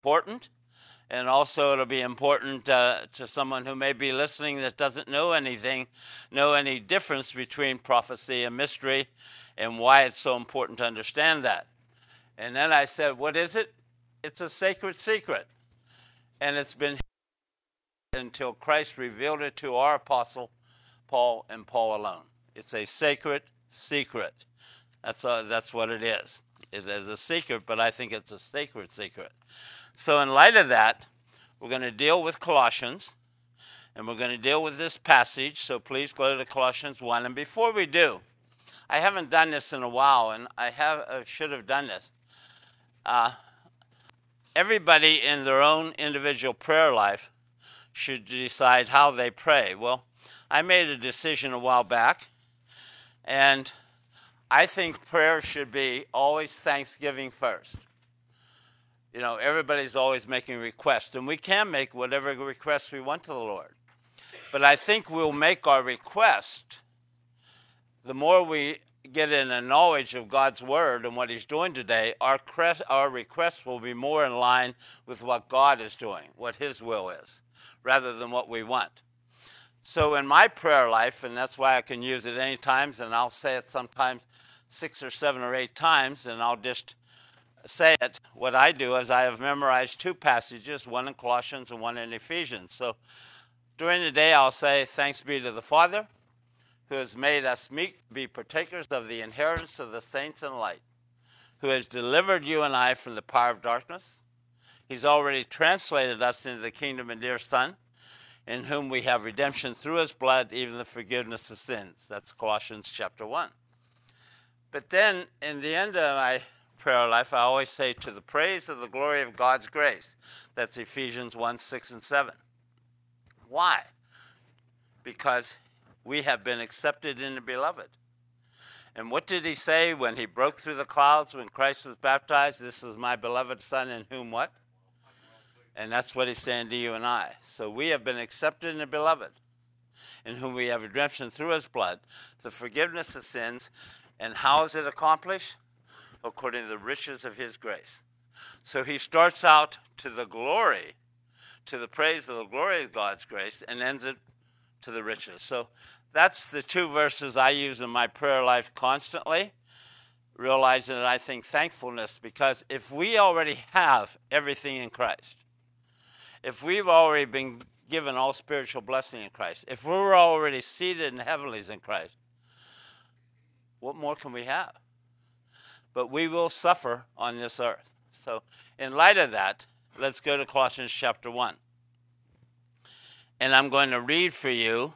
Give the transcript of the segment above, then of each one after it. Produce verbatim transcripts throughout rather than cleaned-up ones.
important. And also it'll be important uh, to someone who may be listening that doesn't know anything, know any difference between prophecy and mystery and why it's so important to understand that. And then I said, what is it? It's a sacred secret. And it's been until Christ revealed it to our apostle, Paul, and Paul alone. It's a sacred secret. That's, uh, that's what it is. It is a secret, but I think it's a sacred secret. So in light of that, we're going to deal with Colossians, and we're going to deal with this passage. So please go to Colossians one. And before we do, I haven't done this in a while, and I have uh, should have done this. Uh, everybody in their own individual prayer life should decide how they pray. Well, I made a decision a while back, and I think prayer should be always thanksgiving first. You know, everybody's always making requests, and we can make whatever requests we want to the Lord. But I think we'll make our request, the more we get in a knowledge of God's word and what he's doing today, our, crest, our requests will be more in line with what God is doing, what his will is, rather than what we want. So in my prayer life, and that's why I can use it any times, and I'll say it sometimes six or seven or eight times, and I'll just say it. What I do is I have memorized two passages, one in Colossians and one in Ephesians. So during the day, I'll say, thanks be to the Father, who has made us meet to be partakers of the inheritance of the saints in light, who has delivered you and I from the power of darkness. He's already translated us into the kingdom of dear Son, in whom we have redemption through his blood, even the forgiveness of sins. That's Colossians chapter one. But then, in the end of my prayer life, I always say, to the praise of the glory of God's grace. That's Ephesians one, six, and seven. Why? Because we have been accepted in the beloved. And what did he say when he broke through the clouds when Christ was baptized? This is my beloved Son, in whom what? And that's what he's saying to you and I. So we have been accepted in the beloved, in whom we have redemption through his blood, the forgiveness of sins. And how is it accomplished? According to the riches of his grace. So he starts out to the glory, to the praise of the glory of God's grace, and ends it to the riches. So that's the two verses I use in my prayer life constantly, realizing that I think thankfulness, because if we already have everything in Christ, if we've already been given all spiritual blessing in Christ, if we're already seated in the heavenlies in Christ, what more can we have? But we will suffer on this earth. So in light of that, let's go to Colossians chapter one. And I'm going to read for you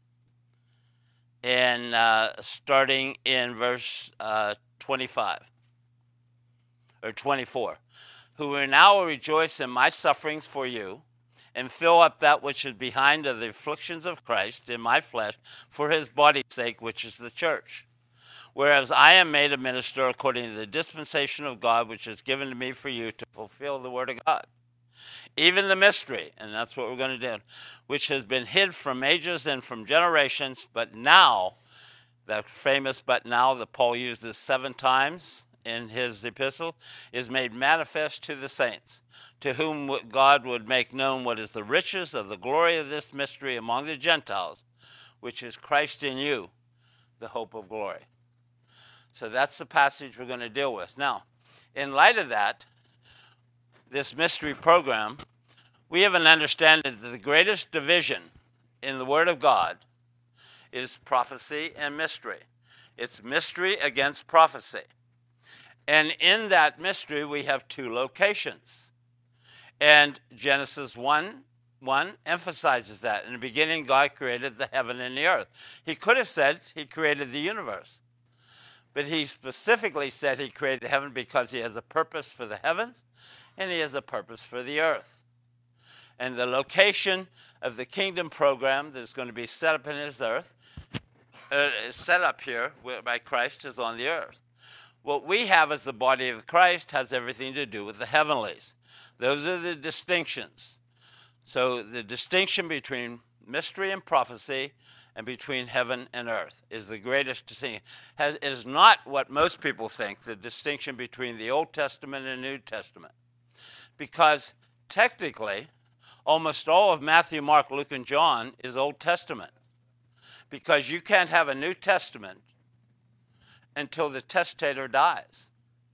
in uh, starting in verse uh, twenty-five or twenty-four. Who will now rejoice in my sufferings for you, and fill up that which is behind of the afflictions of Christ in my flesh for his body's sake, which is the church. Whereas I am made a minister according to the dispensation of God, which is given to me for you to fulfill the word of God. Even the mystery, and that's what we're going to do, which has been hid from ages and from generations, but now, the famous but now that Paul uses seven times in his epistle, is made manifest to the saints, to whom God would make known what is the riches of the glory of this mystery among the Gentiles, which is Christ in you, the hope of glory. So that's the passage we're going to deal with. Now, in light of that, this mystery program, we have an understanding that the greatest division in the Word of God is prophecy and mystery. It's mystery against prophecy. And in that mystery, we have two locations. And Genesis one, one emphasizes that. In the beginning, God created the heaven and the earth. He could have said he created the universe. But he specifically said he created the heaven because he has a purpose for the heavens and he has a purpose for the earth. And the location of the kingdom program that is going to be set up in his earth, uh, set up here by Christ, is on the earth. What we have as the body of Christ has everything to do with the heavenlies. Those are the distinctions. So the distinction between mystery and prophecy and between heaven and earth is the greatest distinction. Has, is not what most people think, the distinction between the Old Testament and New Testament. because technically, almost all of Matthew, Mark, Luke, and John is Old Testament, because you can't have a New Testament until the testator dies.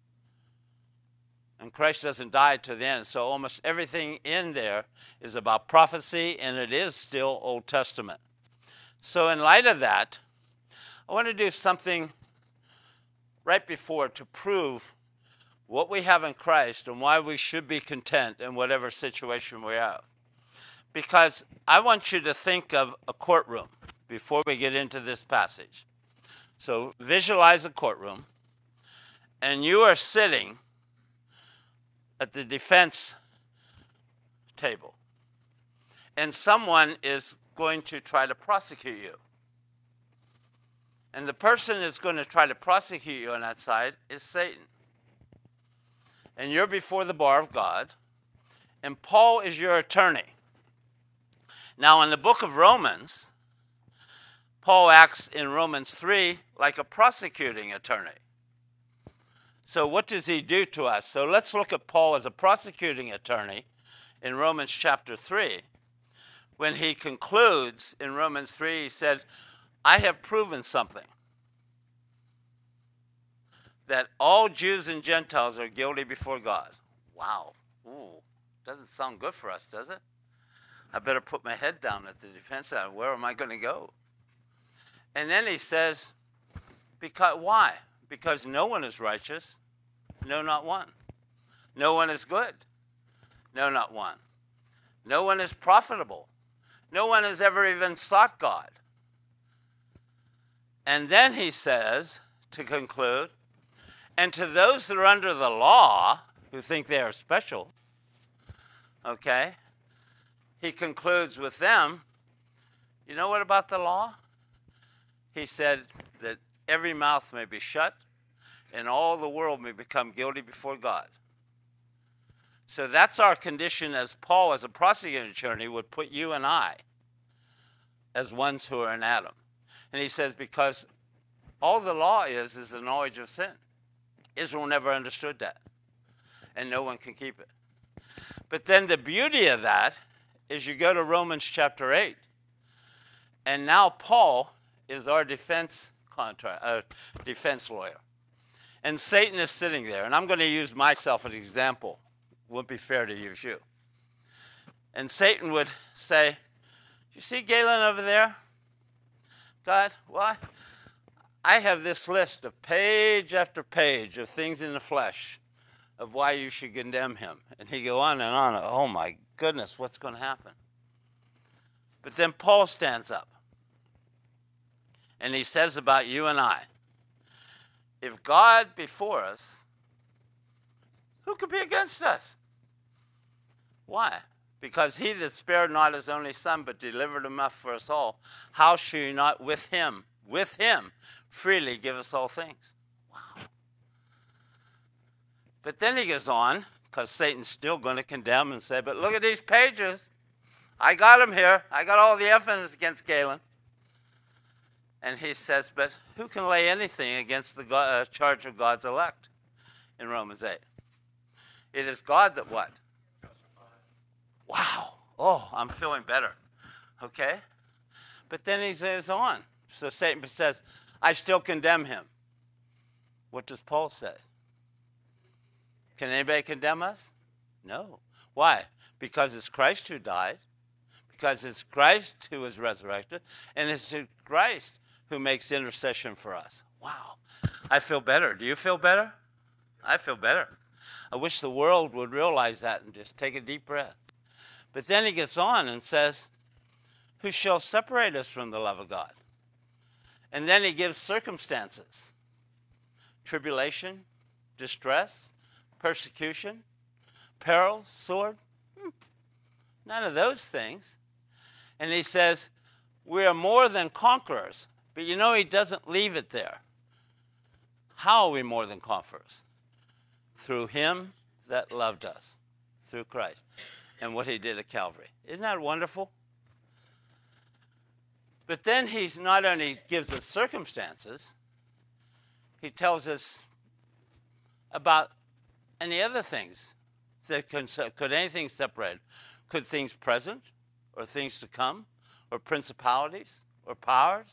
And Christ doesn't die to the end. So almost everything in there is about prophecy, and it is still Old Testament. So in light of that, I want to do something right before to prove what we have in Christ and why we should be content in whatever situation we have. Because I want you to think of a courtroom before we get into this passage. So visualize a courtroom, and you are sitting at the defense table, and someone is going to try to prosecute you. And the person that's going to try to prosecute you on that side is Satan. And you're before the bar of God, and Paul is your attorney. Now, in the book of Romans, Paul acts in Romans three like a prosecuting attorney. So what does he do to us? So let's look at Paul as a prosecuting attorney in Romans chapter three. When he concludes in Romans three, he said, I have proven something, that all Jews and Gentiles are guilty before God. Wow. Ooh, doesn't sound good for us, does it? I better put my head down at the defense side. Where am I going to go? And then he says, because why? Because no one is righteous, no, not one. No one is good, no, not one. No one is profitable. No one has ever even sought God. And then he says, to conclude, and to those that are under the law, who think they are special, okay, he concludes with them, you know what about the law? He said that every mouth may be shut, and all the world may become guilty before God. So that's our condition, as Paul, as a prosecuting attorney, would put you and I as ones who are in Adam. And he says, because all the law is, is the knowledge of sin. Israel never understood that, and no one can keep it. But then the beauty of that is you go to Romans chapter eight, and now Paul is our defense contract, uh, defense lawyer. And Satan is sitting there, and I'm going to use myself as an example. It wouldn't be fair to use you. And Satan would say, you see Galen over there? God, why? I have this list of page after page of things in the flesh of why you should condemn him. And he'd go on and on. Oh, my goodness, what's going to happen? But then Paul stands up, and he says about you and I, if God be for us, who could be against us? Why? Because he that spared not his only son, but delivered him up for us all, how should he not with him, with him, freely give us all things? Wow. But then he goes on, because Satan's still going to condemn and say, but look at these pages. I got them here. I got all the evidence against Galen. And he says, but who can lay anything against the God, uh, charge of God's elect in Romans eight? It is God that what? Wow. Oh, I'm feeling better. Okay? But then he says on. So Satan says, I still condemn him. What does Paul say? Can anybody condemn us? No. Why? Because it's Christ who died, because it's Christ who was resurrected, and it's Christ who makes intercession for us. Wow. I feel better. Do you feel better? I feel better. I wish the world would realize that and just take a deep breath. But then he gets on and says, who shall separate us from the love of God? And then he gives circumstances. Tribulation, distress, persecution, peril, sword. Hmm. None of those things. And he says, we are more than conquerors. But you know, he doesn't leave it there. How are we more than conquerors? Through him that loved us, through Christ, and what he did at Calvary. Isn't that wonderful? But then he not only gives us circumstances, he tells us about any other things, that can, could anything separate? Could things present or things to come or principalities or powers?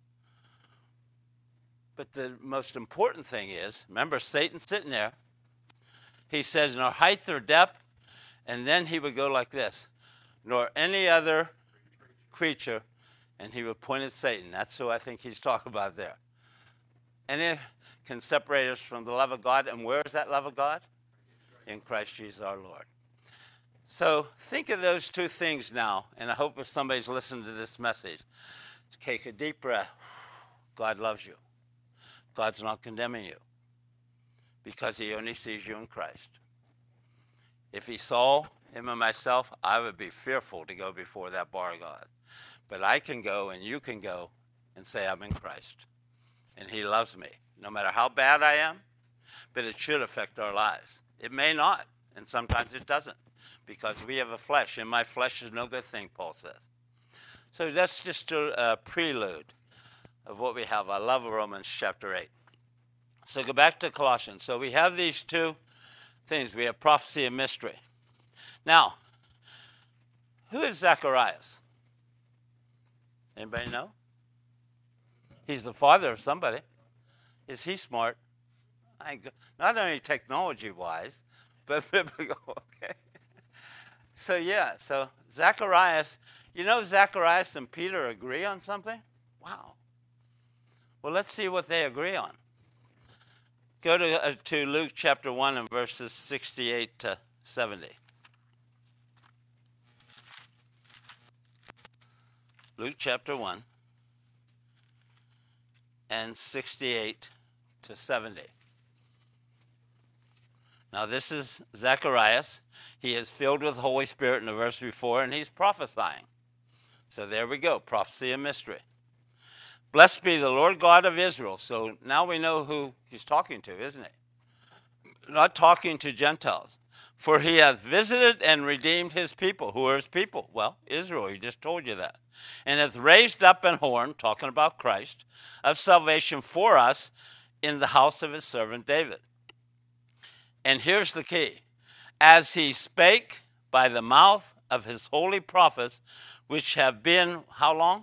But the most important thing is, remember Satan sitting there. He says, nor height or depth, and then he would go like this, nor any other creature, and he would point at Satan. That's who I think he's talking about there. And it can separate us from the love of God. And where is that love of God? In Christ Jesus our Lord. So think of those two things now, and I hope if somebody's listening to this message, take a deep breath. God loves you. God's not condemning you because he only sees you in Christ. If he saw him and myself, I would be fearful to go before that bar of God. But I can go and you can go and say I'm in Christ. And he loves me, no matter how bad I am, but it should affect our lives. It may not, and sometimes it doesn't, because we have a flesh, and my flesh is no good thing, Paul says. So that's just a, a prelude of what we have. I love Romans chapter eight. So go back to Colossians. So we have these two things. We have prophecy and mystery. Now, who is Zacharias? Anybody know? He's the father of somebody. Is he smart? I, not only technology-wise, but biblical, okay? So, yeah, so Zacharias, you know Zacharias and Peter agree on something? Wow. Well, let's see what they agree on. Go to, uh, to Luke chapter one and verses sixty-eight to seventy. Luke chapter one and sixty-eight to seventy. Now this is Zacharias. He is filled with the Holy Spirit in the verse before, and he's prophesying. So there we go, prophecy and mystery. Blessed be the Lord God of Israel. So now we know who he's talking to, isn't he? Not talking to Gentiles. For he hath visited and redeemed his people. Who are his people? Well, Israel, he just told you that. And hath raised up an horn, talking about Christ, of salvation for us in the house of his servant David. And here's the key. As he spake by the mouth of his holy prophets, which have been, how long?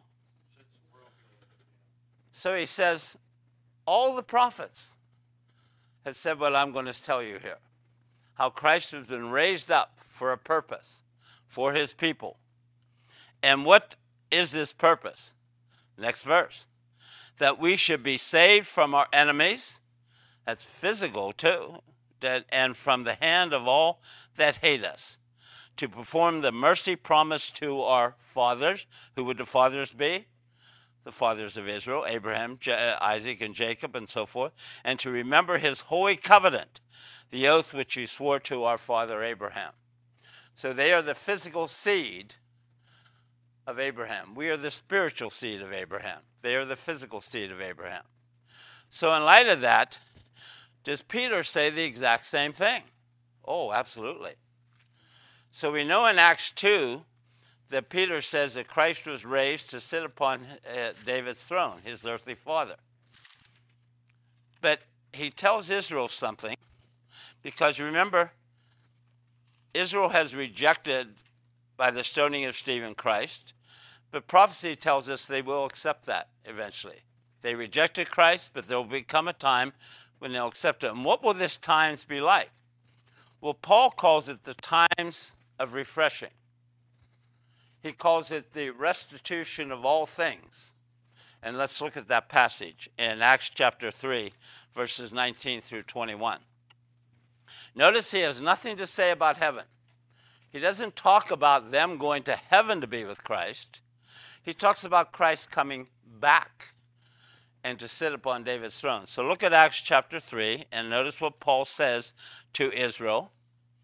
So he says, all the prophets have said what I'm going to tell you here. How Christ has been raised up for a purpose, for his people. And what is this purpose? Next verse. That we should be saved from our enemies. That's physical too. That, and from the hand of all that hate us. To perform the mercy promised to our fathers. Who would the fathers be? The fathers of Israel, Abraham, J- Isaac, and Jacob, and so forth. And to remember his holy covenant. The oath which he swore to our father Abraham. So they are the physical seed of Abraham. We are the spiritual seed of Abraham. They are the physical seed of Abraham. So in light of that, does Peter say the exact same thing? Oh, absolutely. So we know in Acts two that Peter says that Christ was raised to sit upon uh, David's throne, his earthly father. But he tells Israel something, because remember, Israel has rejected by the stoning of Stephen Christ, but prophecy tells us they will accept that eventually. They rejected Christ, but there will become a time when they'll accept it. And what will this times be like? Well, Paul calls it the times of refreshing. He calls it the restitution of all things. And let's look at that passage in Acts chapter three, verses nineteen through twenty-one. Notice he has nothing to say about heaven. He doesn't talk about them going to heaven to be with Christ. He talks about Christ coming back and to sit upon David's throne. So look at Acts chapter three and notice what Paul says to Israel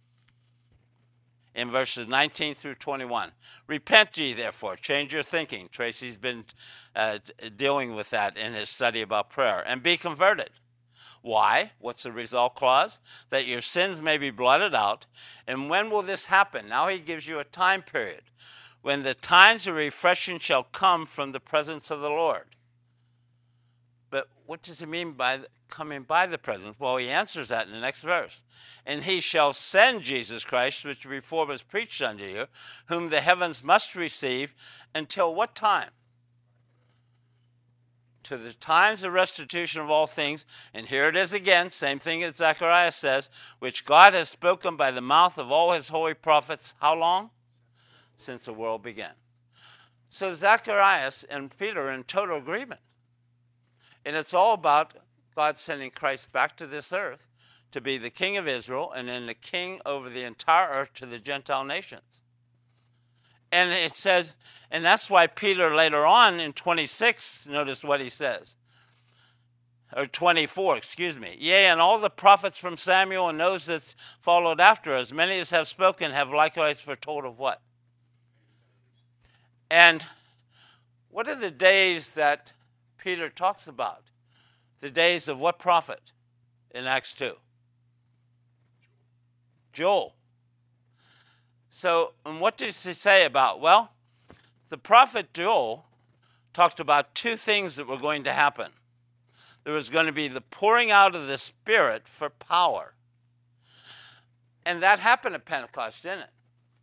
in verses nineteen through twenty-one. Repent ye, therefore, change your thinking. Tracy's been uh, dealing with that in his study about prayer. And be converted. Why? What's the result clause? That your sins may be blotted out. And when will this happen? Now he gives you a time period. When the times of refreshing shall come from the presence of the Lord. But what does he mean by coming by the presence? Well, he answers that in the next verse. And he shall send Jesus Christ, which before was preached unto you, whom the heavens must receive until what time? To the times of restitution of all things. And here it is again, same thing as Zechariah says, which God has spoken by the mouth of all his holy prophets. How long? Since the world began. So Zacharias and Peter are in total agreement. And it's all about God sending Christ back to this earth to be the king of Israel and then the king over the entire earth to the Gentile nations. And it says, and that's why Peter later on in twenty-six, notice what he says. Or twenty-four, excuse me. Yea, and all the prophets from Samuel and those that followed after, as many as have spoken, have likewise foretold of what? And what are the days that Peter talks about? The days of what prophet in Acts two? Joel. So, and what does he say about? Well, the prophet Joel talked about two things that were going to happen. There was going to be the pouring out of the Spirit for power. And that happened at Pentecost, didn't it?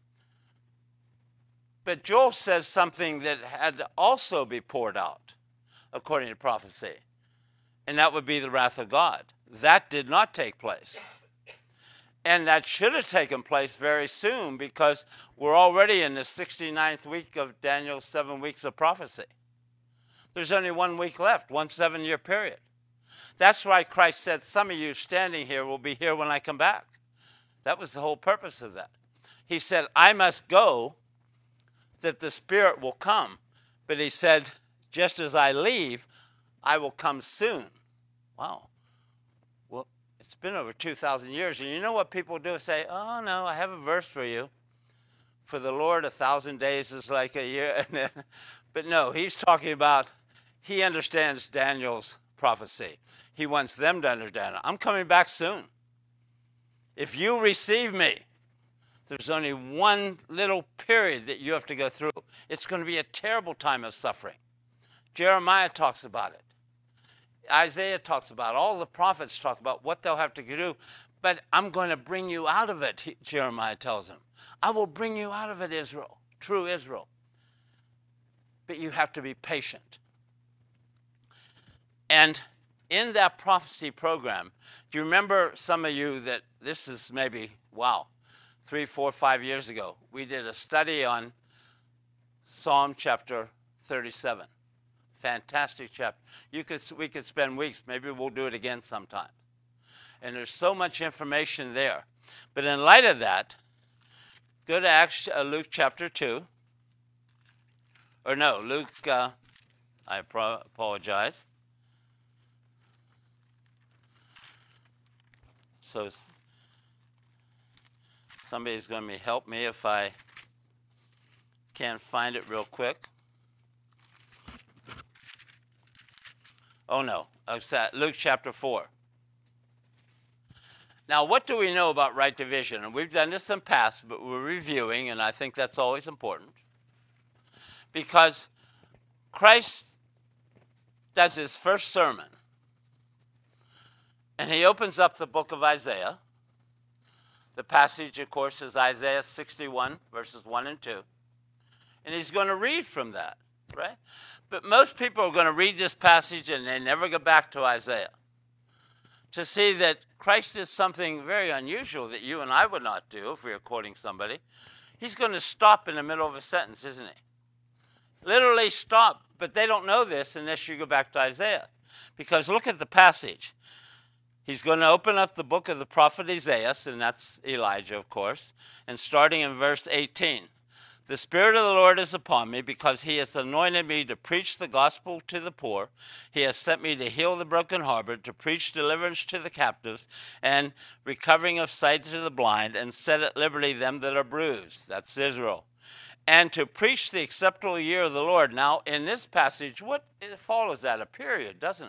But Joel says something that had to also be poured out, according to prophecy. And that would be the wrath of God. That did not take place. And that should have taken place very soon because we're already in the sixty-ninth week of Daniel's seven weeks of prophecy. There's only one week left, one seven-year period. That's why Christ said, some of you standing here will be here when I come back. That was the whole purpose of that. He said, I must go that the Spirit will come. But he said, just as I leave, I will come soon. Wow. Well, it's been over two thousand years. And you know what people do? Say, oh, no, I have a verse for you. For the Lord, a thousand days is like a year. But no, he's talking about, he understands Daniel's prophecy. He wants them to understand it. I'm coming back soon. If you receive me, there's only one little period that you have to go through. It's going to be a terrible time of suffering. Jeremiah talks about it. Isaiah talks about it. All the prophets talk about what they'll have to do. But I'm going to bring you out of it, he, Jeremiah tells him. I will bring you out of it, Israel, true Israel. But you have to be patient. And in that prophecy program, do you remember, some of you, that this is maybe, wow, three, four, five years ago, we did a study on Psalm chapter thirty-seven. Fantastic chapter. You could, we could spend weeks. Maybe we'll do it again sometime. And there's so much information there. But in light of that, go to Acts, uh, Luke chapter two. Or no, Luke, uh, I pro- apologize. So somebody's going to help me if I can't find it real quick. Oh, no. Luke chapter four. Now, what do we know about right division? And we've done this in the past, but we're reviewing, and I think that's always important. Because Christ does his first sermon, and he opens up the book of Isaiah. The passage, of course, is Isaiah sixty-one, verses one and two. And he's going to read from that, right? But most people are going to read this passage and they never go back to Isaiah to see that Christ did something very unusual that you and I would not do if we were quoting somebody. He's going to stop in the middle of a sentence, isn't he? Literally stop. But they don't know this unless you go back to Isaiah. Because look at the passage. He's going to open up the book of the prophet Isaiah, and that's Elijah, of course, and starting in verse eighteen. The Spirit of the Lord is upon me, because he has anointed me to preach the gospel to the poor. He has sent me to heal the brokenhearted, to preach deliverance to the captives, and recovering of sight to the blind, and set at liberty them that are bruised. That's Israel. And to preach the acceptable year of the Lord. Now, in this passage, what it follows that? A period, doesn't it?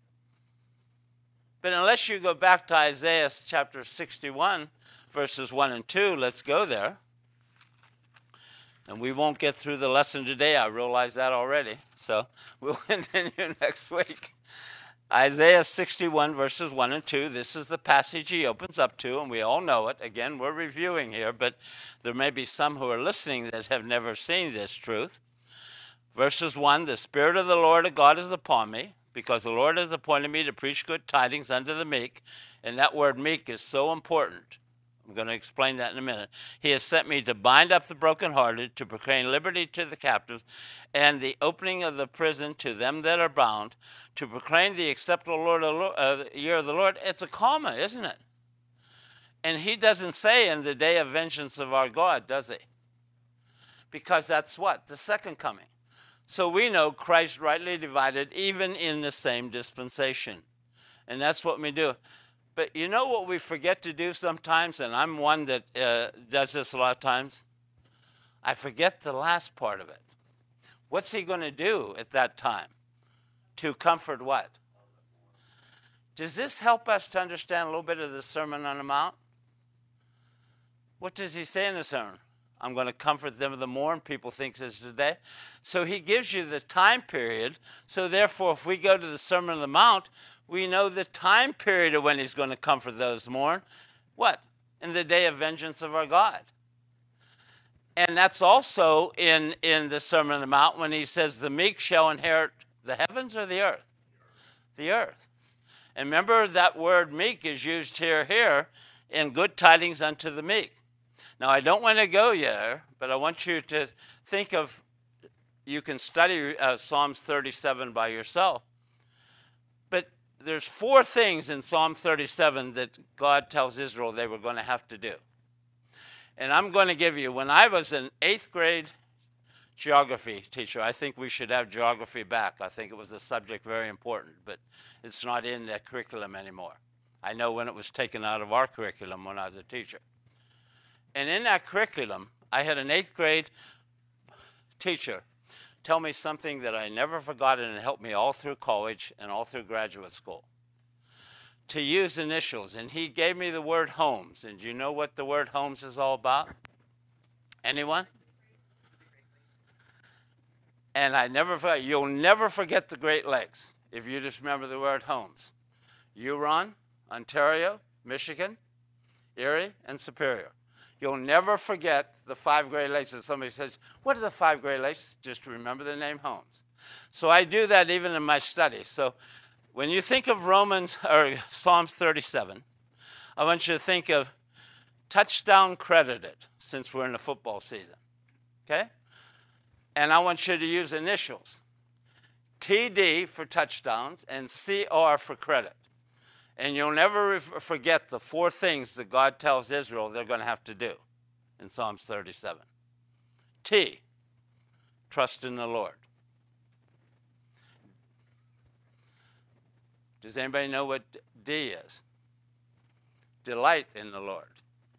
But unless you go back to Isaiah chapter sixty-one, verses one and two, let's go there. And we won't get through the lesson today. I realize that already. So we'll continue next week. Isaiah sixty-one, verses one and two. This is the passage he opens up to, and we all know it. Again, we're reviewing here, but there may be some who are listening that have never seen this truth. Verses one, the Spirit of the Lord God is upon me, because the Lord has appointed me to preach good tidings unto the meek. And that word meek is so important. I'm going to explain that in a minute. He has sent me to bind up the brokenhearted, to proclaim liberty to the captives, and the opening of the prison to them that are bound, to proclaim the acceptable Lord, uh, year of the Lord. It's a comma, isn't it? And he doesn't say in the day of vengeance of our God, does he? Because that's what? The second coming. So we know Christ rightly divided even in the same dispensation. And that's what we do. But you know what we forget to do sometimes, and I'm one that uh, does this a lot of times? I forget the last part of it. What's he going to do at that time? To comfort what? Does this help us to understand a little bit of the Sermon on the Mount? What does he say in the sermon? I'm going to comfort them of the morn. People think this today. So he gives you the time period. So therefore, if we go to the Sermon on the Mount, we know the time period of when he's going to comfort those mourn. What? In the day of vengeance of our God. And that's also in, in the Sermon on the Mount when he says the meek shall inherit the heavens or the earth? The earth. And remember that word meek is used here, here in good tidings unto the meek. Now, I don't want to go there, but I want you to think of, you can study uh, Psalms thirty-seven by yourself. But there's four things in Psalm thirty-seven that God tells Israel they were going to have to do. And I'm going to give you, when I was an eighth grade geography teacher, I think we should have geography back. I think it was a subject very important, but it's not in the curriculum anymore. I know when it was taken out of our curriculum when I was a teacher. And in that curriculum, I had an eighth grade teacher tell me something that I never forgot, and it helped me all through college and all through graduate school. To use initials, and he gave me the word homes. And do you know what the word homes is all about? Anyone? And I never forget, you'll never forget the Great Lakes if you just remember the word homes. Huron, Ontario, Michigan, Erie, and Superior. You'll never forget the five Great Lakes. And somebody says, what are the five Great Lakes? Just remember the name Holmes. So I do that even in my studies. So when you think of Romans or Psalms thirty-seven, I want you to think of touchdown credited, since we're in the football season. Okay? And I want you to use initials. T D for touchdowns and C R for credit. And you'll never forget the four things that God tells Israel they're going to have to do in Psalms thirty-seven. T, trust in the Lord. Does anybody know what D is? Delight in the Lord.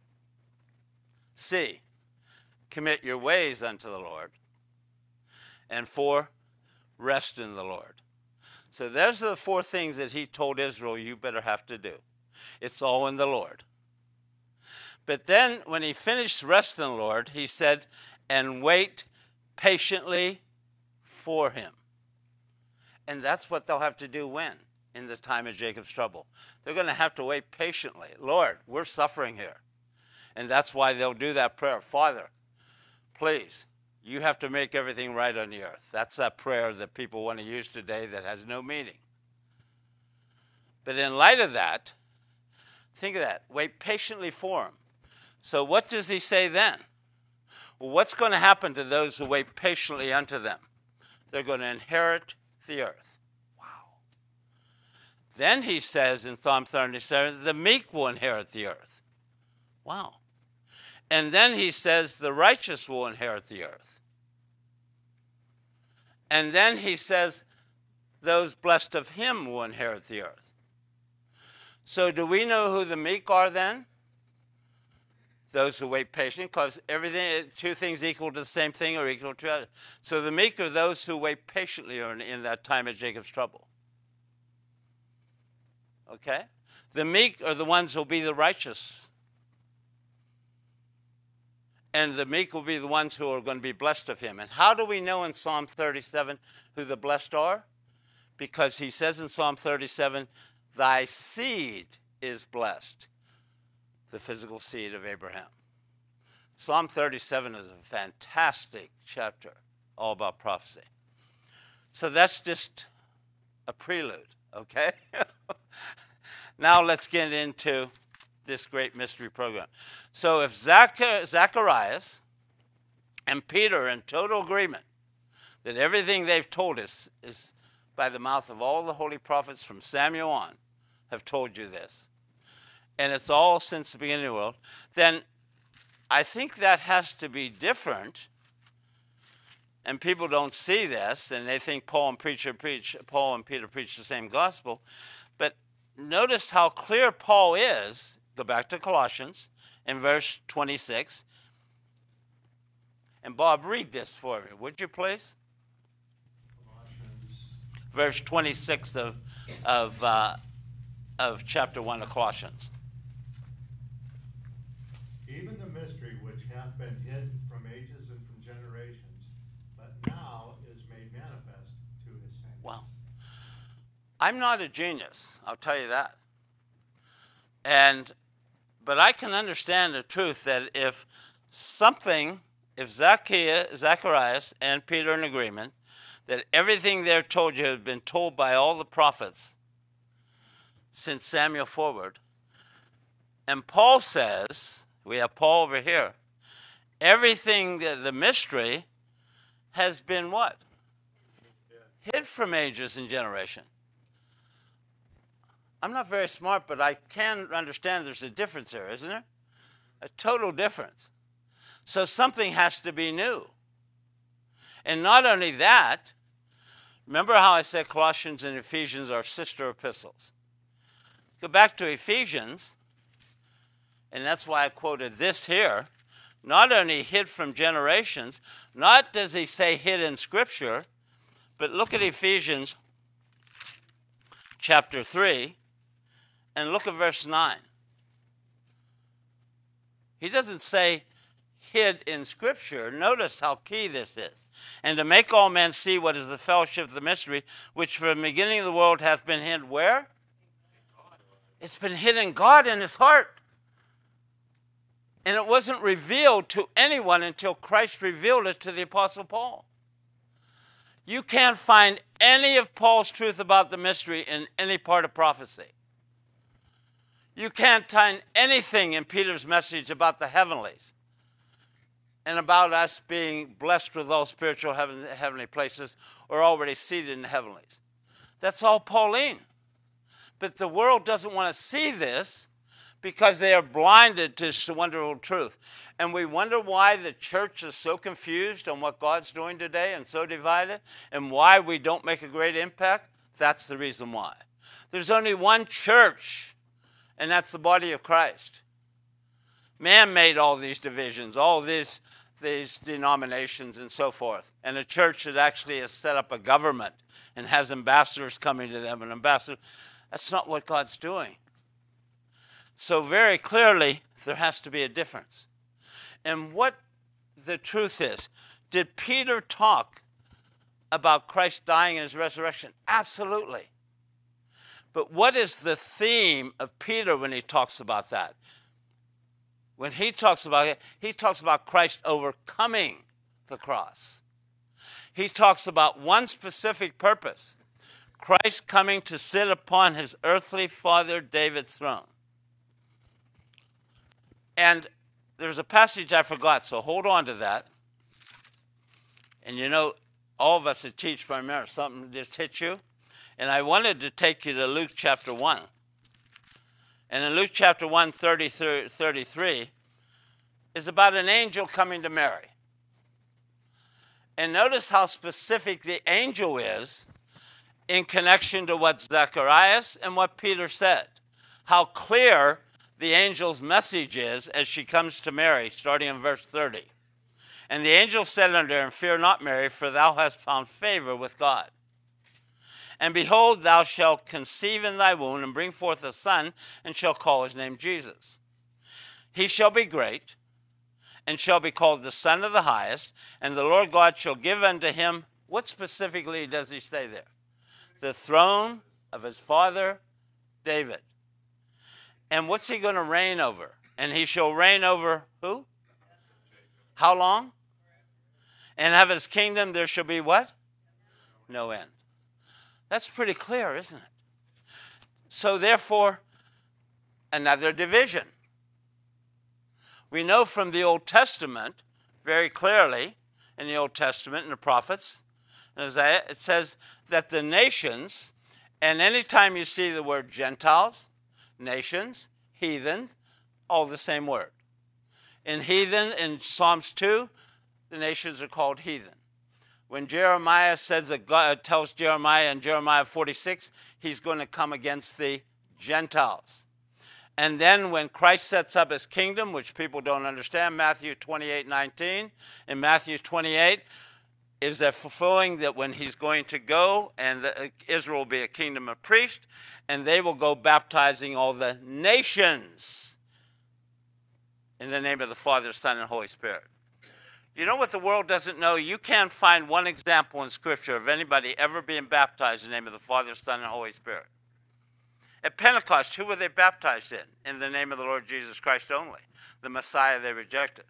C, commit your ways unto the Lord. And four, rest in the Lord. So those are the four things that he told Israel you better have to do. It's all in the Lord. But then when he finished rest in the Lord, he said, and wait patiently for him. And that's what they'll have to do when? In the time of Jacob's trouble. They're going to have to wait patiently. Lord, we're suffering here. And that's why they'll do that prayer. Father, please, you have to make everything right on the earth. That's that prayer that people want to use today that has no meaning. But in light of that, think of that. Wait patiently for him. So what does he say then? Well, what's going to happen to those who wait patiently unto them? They're going to inherit the earth. Wow. Then he says in Psalm thirty-seven, the meek will inherit the earth. Wow. And then he says the righteous will inherit the earth. And then he says those blessed of him will inherit the earth. So do we know who the meek are then? Those who wait patiently, because everything, two things equal to the same thing or equal to other. So the meek are those who wait patiently in, in that time of Jacob's trouble. Okay? The meek are the ones who will be the righteous. And the meek will be the ones who are going to be blessed of him. And how do we know in Psalm thirty-seven who the blessed are? because he says in Psalm thirty-seven, thy seed is blessed, the physical seed of Abraham. Psalm thirty-seven is a fantastic chapter, all about prophecy. So that's just a prelude, okay? Now let's get into this great mystery program. So if Zach- Zacharias and Peter are in total agreement that everything they've told us is by the mouth of all the holy prophets from Samuel on have told you this, and it's all since the beginning of the world, then I think that has to be different. And people don't see this, and they think Paul and preacher preach, Paul and Peter preach the same gospel. But notice how clear Paul is. Go back to Colossians in verse twenty-six. And Bob, read this for me, would you please? Colossians. Verse twenty-six of of uh, of chapter one of Colossians. Even the mystery which hath been hid from ages and from generations, but now is made manifest to his saints. Wow. I'm not a genius, I'll tell you that. And but I can understand the truth that if something, if Zacchaeus, Zacharias and Peter are in agreement, that everything they're told you has been told by all the prophets since Samuel forward, and Paul says, we have Paul over here, everything, the, the mystery has been what? Yeah. Hid from ages and generation. I'm not very smart, but I can understand there's a difference there, isn't there? A total difference. So something has to be new. And not only that, remember how I said Colossians and Ephesians are sister epistles. Go back to Ephesians, and that's why I quoted this here. Not only hid from generations, not does he say hid in Scripture, but look at Ephesians chapter three, and look at verse nine. He doesn't say hid in Scripture. Notice how key this is. And to make all men see what is the fellowship of the mystery, which from the beginning of the world hath been hid where? It's been hid in God in his heart. And it wasn't revealed to anyone until Christ revealed it to the Apostle Paul. You can't find any of Paul's truth about the mystery in any part of prophecy. You can't find anything in Peter's message about the heavenlies and about us being blessed with all spiritual heaven, heavenly places or already seated in the heavenlies. That's all Pauline. But the world doesn't want to see this because they are blinded to this wonderful truth. And we wonder why the church is so confused on what God's doing today and so divided, and why we don't make a great impact. That's the reason why. There's only one church, and that's the body of Christ. Man made all these divisions, all these, these denominations and so forth. And a church that actually has set up a government and has ambassadors coming to them and ambassadors. That's not what God's doing. So very clearly, there has to be a difference. And what the truth is, did Peter talk about Christ dying and his resurrection? Absolutely. But what is the theme of Peter when he talks about that? When he talks about it, he talks about Christ overcoming the cross. He talks about one specific purpose. Christ coming to sit upon his earthly father David's throne. And there's a passage I forgot, so hold on to that. And you know, all of us that teach primarily, something just hit you. And I wanted to take you to Luke chapter one. And in Luke chapter one, thirty, thirty-three, is about an angel coming to Mary. And notice how specific the angel is in connection to what Zacharias and what Peter said. How clear the angel's message is as she comes to Mary, starting in verse thirty. And the angel said unto her, fear not, Mary, for thou hast found favor with God. And behold, thou shalt conceive in thy womb, and bring forth a son, and shall call his name Jesus. He shall be great, and shall be called the Son of the Highest, and the Lord God shall give unto him, what specifically does he say there? the throne of his father David. And what's he going to reign over? And he shall reign over who? How long? And of his kingdom there shall be what? No end. That's pretty clear, isn't it? So therefore, another division. We know from the Old Testament very clearly, in the Old Testament, in the prophets, in Isaiah, it says that the nations, and anytime you see the word Gentiles, nations, heathen, all the same word. In heathen, in Psalms two, the nations are called heathen. When Jeremiah says that God tells Jeremiah in Jeremiah forty-six, he's going to come against the Gentiles. And then when Christ sets up his kingdom, which people don't understand, Matthew twenty-eight nineteen, in Matthew twenty-eight, is that fulfilling that when he's going to go and the, Israel will be a kingdom of priests, and they will go baptizing all the nations in the name of the Father, Son, and Holy Spirit. You know what the world doesn't know? You can't find one example in Scripture of anybody ever being baptized in the name of the Father, Son, and Holy Spirit. At Pentecost, who were they baptized in? In the name of the Lord Jesus Christ only. The Messiah they rejected.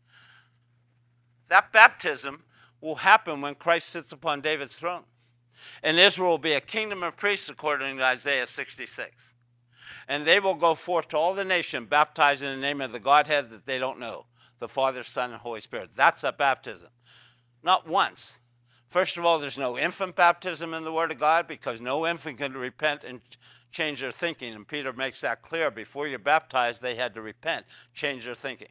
That baptism will happen when Christ sits upon David's throne. And Israel will be a kingdom of priests according to Isaiah sixty-six. And they will go forth to all the nation, baptized in the name of the Godhead that they don't know. The Father, Son, and Holy Spirit. That's a baptism. Not once. First of all, there's no infant baptism in the Word of God because no infant can repent and change their thinking. And Peter makes that clear. Before you're baptized, they had to repent, change their thinking.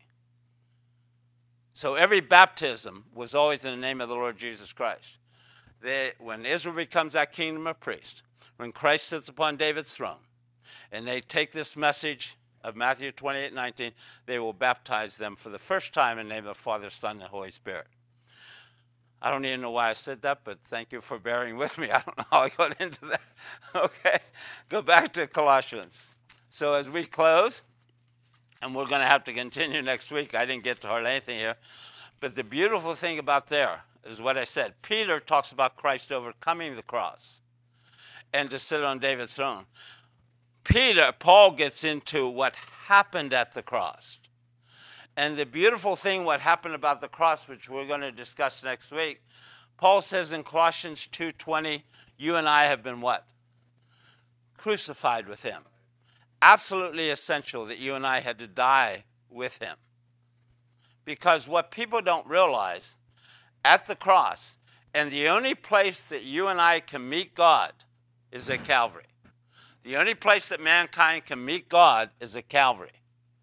So every baptism was always in the name of the Lord Jesus Christ. They, when Israel becomes that kingdom of priests, when Christ sits upon David's throne, and they take this message of Matthew twenty-eight nineteen, they will baptize them for the first time in the name of the Father, Son, and Holy Spirit. I don't even know why I said that, but thank you for bearing with me. I don't know how I got into that. Okay, go back to Colossians. So as we close, and we're going to have to continue next week. I didn't get to hardly anything here. But the beautiful thing about there is what I said. Peter talks about Christ overcoming the cross and to sit on David's throne. Peter, Paul gets into what happened at the cross. And the beautiful thing, what happened about the cross, which we're going to discuss next week, Paul says in Colossians two twenty, you and I have been what? Crucified with him. Absolutely essential that you and I had to die with him. Because what people don't realize, at the cross, and the only place that you and I can meet God is at Calvary. The only place that mankind can meet God is at Calvary.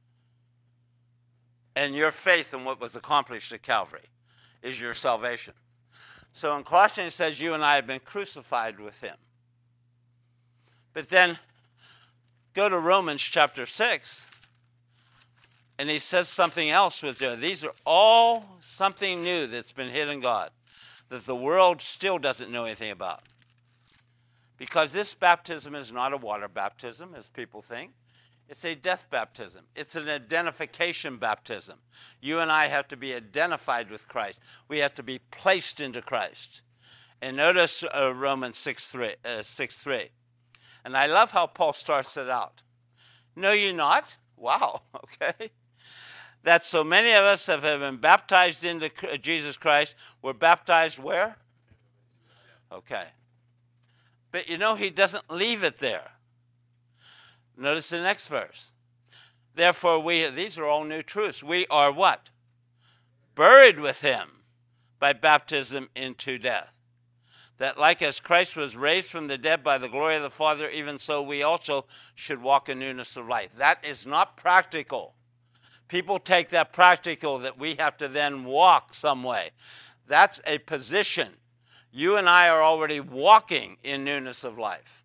And your faith in what was accomplished at Calvary is your salvation. So in Colossians it says you and I have been crucified with him. But then go to Romans chapter six, and he says something else with you. These are all something new that's been hid in God, that the world still doesn't know anything about. Because this baptism is not a water baptism, as people think. It's a death baptism. It's an identification baptism. You and I have to be identified with Christ. We have to be placed into Christ. And notice uh, Romans six three. And I love how Paul starts it out. Know ye not? Wow, okay. That so many of us have been baptized into Jesus Christ. We're baptized where? Okay. But you know, he doesn't leave it there. Notice the next verse. Therefore, we, these are all new truths. We are what? Buried with him by baptism into death. That like as Christ was raised from the dead by the glory of the Father, even so we also should walk in newness of life. That is not practical. People take that practical that we have to then walk some way. That's a position. You and I are already walking in newness of life.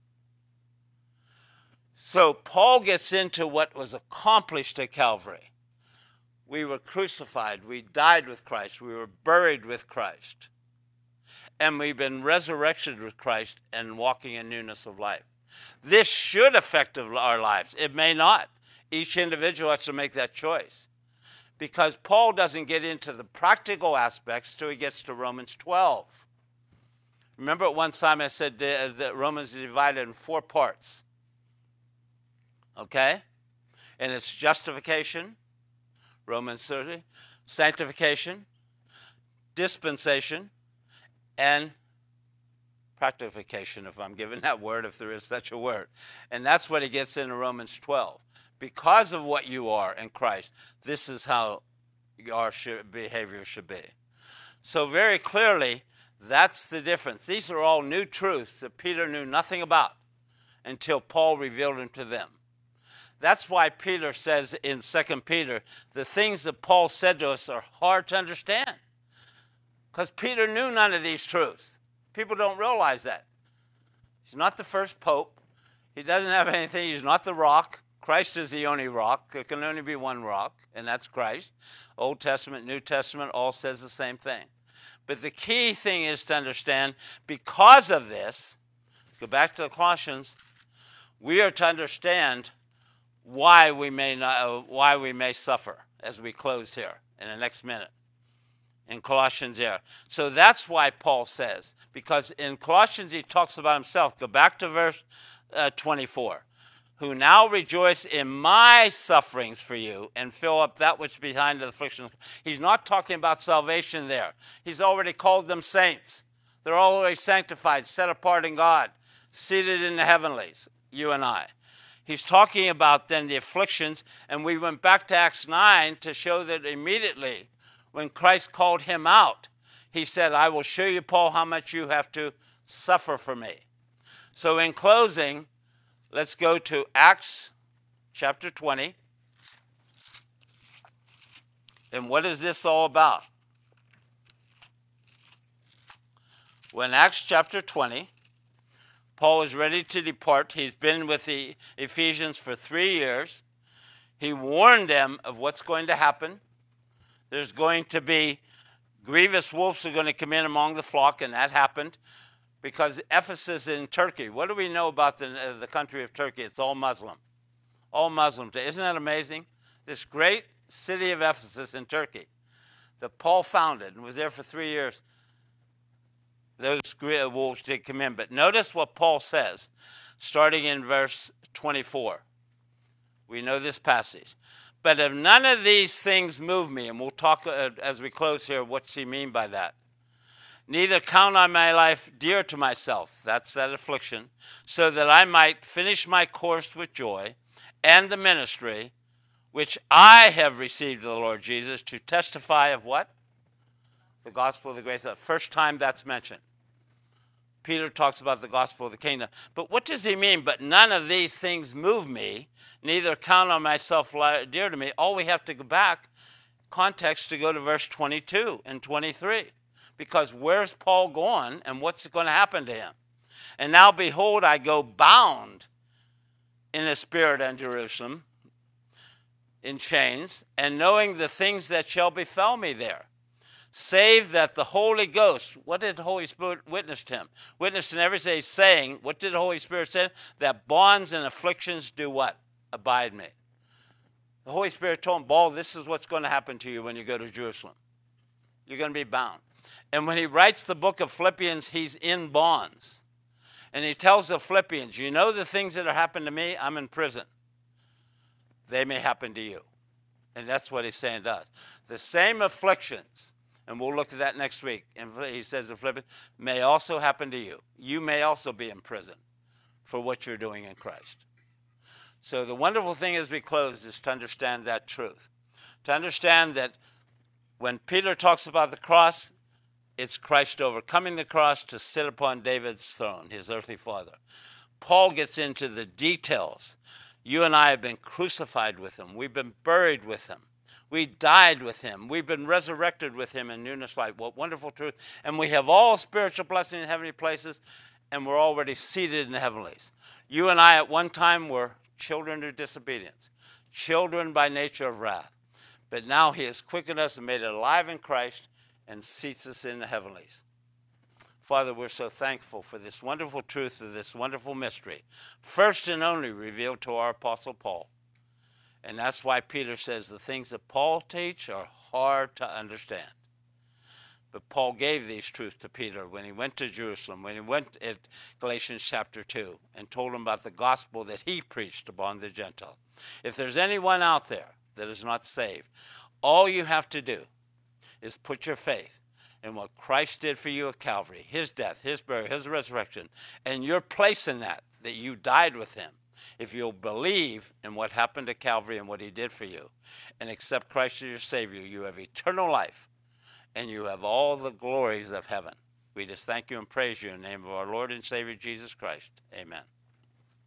So Paul gets into what was accomplished at Calvary. We were crucified. We died with Christ. We were buried with Christ. And we've been resurrected with Christ and walking in newness of life. This should affect our lives. It may not. Each individual has to make that choice. Because Paul doesn't get into the practical aspects till he gets to Romans twelve. Remember at one time I said that Romans is divided in four parts. Okay? And it's justification, Romans thirty, sanctification, dispensation, and practification, if I'm given that word, if there is such a word. And that's what he gets into Romans twelve. Because of what you are in Christ, this is how your behavior should be. So very clearly, that's the difference. These are all new truths that Peter knew nothing about until Paul revealed them to them. That's why Peter says in Second Peter, the things that Paul said to us are hard to understand. Because Peter knew none of these truths. People don't realize that. He's not the first pope. He doesn't have anything. He's not the rock. Christ is the only rock. There can only be one rock, and that's Christ. Old Testament, New Testament, all says the same thing. But the key thing is to understand, because of this, go back to the Colossians, we are to understand why we may not, uh, why we may suffer as we close here in the next minute. In Colossians here. So that's why Paul says, because in Colossians he talks about himself. Go back to verse uh, twenty-four. Who now rejoice in my sufferings for you and fill up that which behind the affliction. He's not talking about salvation there. He's already called them saints. They're already sanctified, set apart in God, seated in the heavenlies, you and I. He's talking about then the afflictions, and we went back to Acts nine to show that immediately when Christ called him out, he said, I will show you, Paul, how much you have to suffer for me. So in closing, let's go to Acts chapter twenty. And what is this all about? When Acts chapter twenty, Paul is ready to depart. He's been with the Ephesians for three years. He warned them of what's going to happen. There's going to be grievous wolves who are going to come in among the flock, and that happened. Because Ephesus in Turkey, what do we know about the, uh, the country of Turkey? It's all Muslim. All Muslim. Isn't that amazing? This great city of Ephesus in Turkey that Paul founded and was there for three years, those wolves did come in. But notice what Paul says, starting in verse twenty-four. We know this passage. But if none of these things move me, and we'll talk uh, as we close here, what's he mean by that? Neither count I my life dear to myself, that's that affliction, so that I might finish my course with joy and the ministry which I have received of the Lord Jesus to testify of what? The gospel of the grace. The first time that's mentioned. Peter talks about the gospel of the kingdom. But what does he mean? But none of these things move me, neither count on myself dear to me. All we have to go back, context, to go to verse twenty-two and twenty-three. Because where's Paul going and what's going to happen to him? And now behold, I go bound in the spirit in Jerusalem, in chains, and knowing the things that shall befell me there. Save that the Holy Ghost, what did the Holy Spirit witness to him? Witness in every day saying, what did the Holy Spirit say? That bonds and afflictions do what? Abide me. The Holy Spirit told him, Paul, this is what's going to happen to you when you go to Jerusalem. You're going to be bound. And when he writes the book of Philippians, he's in bonds. And he tells the Philippians, you know the things that are happening to me? I'm in prison. They may happen to you. And that's what he's saying to us. The same afflictions, and we'll look at that next week, and he says in Philippians, may also happen to you. You may also be in prison for what you're doing in Christ. So the wonderful thing as we close is to understand that truth. To understand that when Peter talks about the cross, it's Christ overcoming the cross to sit upon David's throne, his earthly father. Paul gets into the details. You and I have been crucified with him. We've been buried with him. We died with him. We've been resurrected with him in newness of life. What wonderful truth. And we have all spiritual blessings in heavenly places, and we're already seated in the heavenlies. You and I at one time were children of disobedience, children by nature of wrath. But now he has quickened us and made us alive in Christ and seats us in the heavenlies. Father, we're so thankful for this wonderful truth of this wonderful mystery, first and only revealed to our Apostle Paul. And that's why Peter says the things that Paul teach are hard to understand. But Paul gave these truths to Peter when he went to Jerusalem, when he went at Galatians chapter two, and told him about the gospel that he preached upon the Gentile. If there's anyone out there that is not saved, all you have to do is put your faith in what Christ did for you at Calvary, his death, his burial, his resurrection, and your place in that, that you died with him. If you'll believe in what happened at Calvary and what he did for you, and accept Christ as your Savior, you have eternal life, and you have all the glories of heaven. We just thank you and praise you in the name of our Lord and Savior Jesus Christ. Amen.